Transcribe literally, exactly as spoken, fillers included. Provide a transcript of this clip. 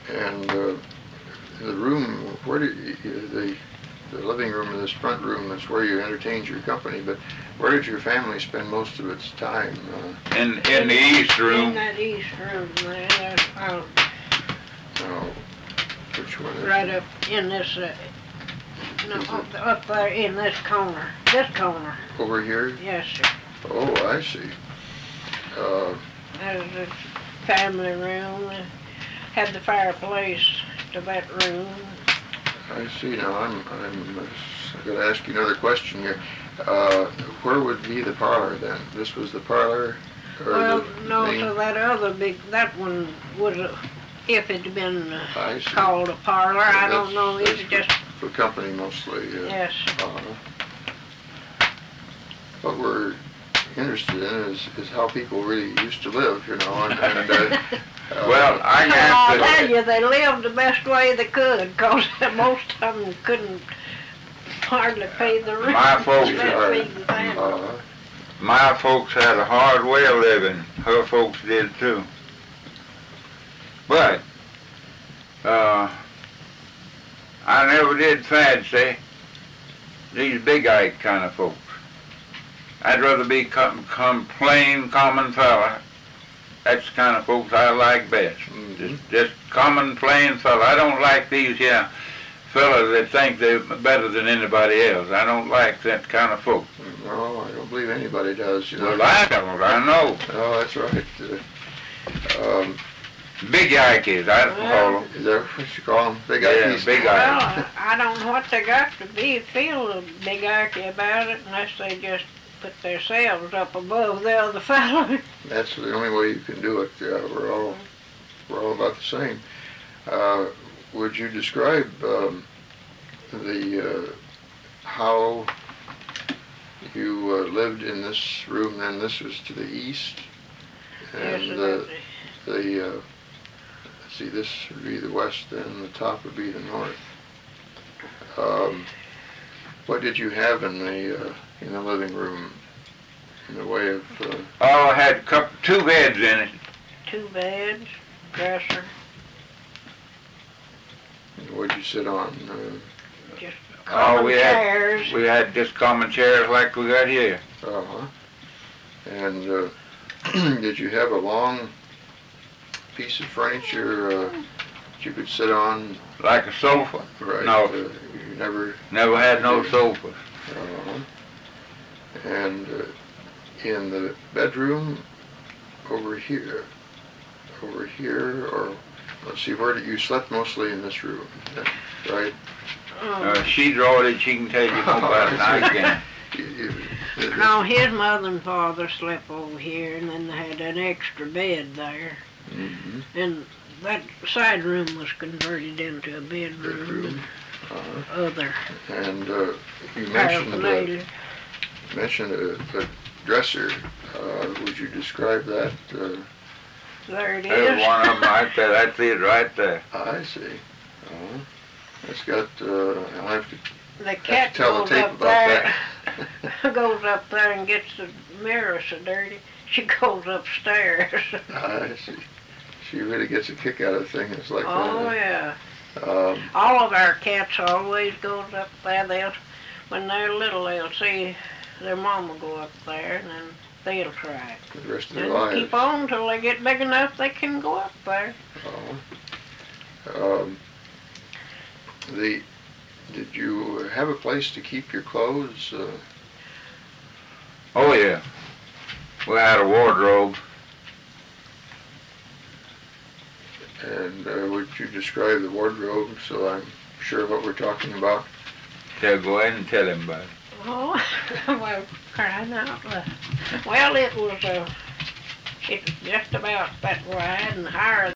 And uh, the room, where did you, the the living room in this front room is where you entertained your company, but where did your family spend most of its time? Uh, in in the east room. In that east room there, that's out oh, which one? Is right it? up in this, uh, no, Is up, it- up there in this corner, this corner. Over here? Yes, sir. Oh, I see. Uh, There's a family room, uh, had the fireplace to that room. I see. Now I'm I'm going to ask you another question here. Uh, where would be the parlor then? This was the parlor, or Well, the no, main? so that other big, that one was, a, if it had been uh, I see. called a parlor, I That's- don't know, that's it's for- just, for company mostly. Uh, yes. uh, what we're interested in is, is how people really used to live, you know, and, and uh, uh, Well, I Well, I'll have tell to. you, they lived the best way they could, 'cause most of them couldn't hardly pay the rent. My folks let are, feed the family. uh, My folks had a hard way of living. Her folks did too. But uh, I never did fancy these big Ike kind of folks. I'd rather be com- com- plain, common fella. That's the kind of folks I like best. mhm. Just, just common, plain fella. I don't like these here fellas that think they're better than anybody else. I don't like that kind of folk. No, I don't believe anybody does, you know. Well, I don't. I know. Oh, that's right. Uh, um, Big Yankees, I call them. is that what you call them? Big Yeah, Ikeys? big Well, Ike. I I don't know what they got to be, feel a big arky about it, unless they just put themselves up above the other fellow. That's the only way you can do it. Uh, we're all we're all about the same. Uh, would you describe um, the uh, how you uh, lived in this room? Then this was to the east, Yes, and and uh, that's- the uh, let's see, this would be the west, and the top would be the north. Um, what did you have in the uh, in the living room in the way of uh, Oh, I had a couple, two beds in it. two beds, dresser, what did you sit on? Uh, just Oh, common we had chairs. we had just common chairs like we got here. Uh-huh. And uh, did you have a long piece of furniture uh, that you could sit on? Like a sofa. Right. No. Uh, you never. Never had no sofas. Uh-huh. And uh, in the bedroom over here, over here, or let's see, where did you slept mostly in this room? Yeah, right. Uh, she drawed it, she can tell you more about it than I can. You, you, No, his mother and father slept over here, and then they had an extra bed there. Mhm. And that side room was converted into a bedroom. Bedroom. Uh-huh. And other And uh, you mentioned uh, paraphernalia. mentioned a, a dresser. Uh, would you describe that? Uh, There it There's is. one of them right there. That's it right there. I see. Uh, it's got. Uh, I'll have to, The have cat to tell the goes tape up about there, that. goes up there and gets the mirror so dirty. She goes upstairs. I see. She really gets a kick out of things like Oh yeah. that. Um, All of our cats always goes up there. They'll, when they're little, they'll see their mama go up there, and then they'll try it. for the rest of their And lives. keep on till they get big enough they can go up there. Uh, um, the did you have a place to keep your clothes? Uh, Oh yeah. We had a wardrobe. and uh, would you describe the wardrobe so I'm sure what we're talking about? So go ahead and tell him about it. Oh, well, crying out loud. Well, it was, uh, it was just about that wide and higher